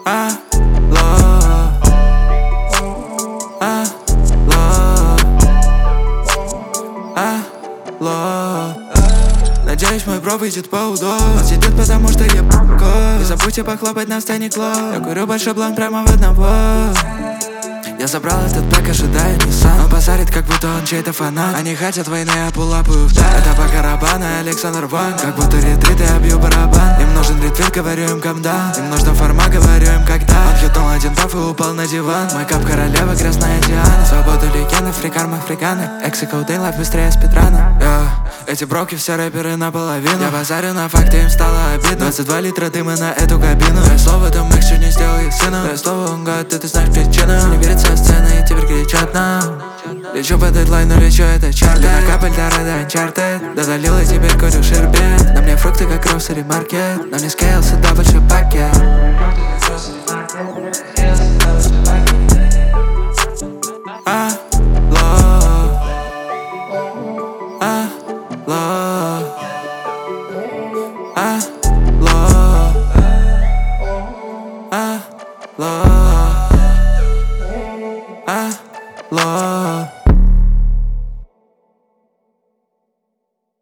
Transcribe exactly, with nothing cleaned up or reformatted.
Алло, алло, алло. Надеюсь, мой бро выйдет по уду. Он сидит, потому что я п***ко. Не забудьте похлопать на сцене клоп. Я курю большой бланк прямо в одного. Я забрал этот пэк, ожидая Nissan. Он базарит, как будто он чей-то фанат. Они хотят войны, я пулапаю вдаль. Это по Карабану, Александр Ван. Как будто ретрит, я бью барабан. Им нужен ретвит, говорю им камда. Им нужна форма, говорю им когда. Он хитнул один баф и упал на диван. Мой кап королева, грязная Диана. Свободу легенды, фрикарм африканы. Эксы коудейн, лайф быстрее спидрана. yeah. Эти броки все рэперы наполовину. Я базарю на факты, им стало обидно. Двадцать два литра дыма на эту кабину. Дай слово, там их чуть не сделал их сыном. Дай слово, он гад, ты, ты знаешь причину. Не верит со сцены и теперь кричат нам. Лечу по дедлайну, лечу это чарли. На капель до рада анчартед. Додалил и теперь курю шербет. На мне фрукты как гроссери маркет. Но не скейл, сюда большой пакет. Алло, алло, алло, алло, алло.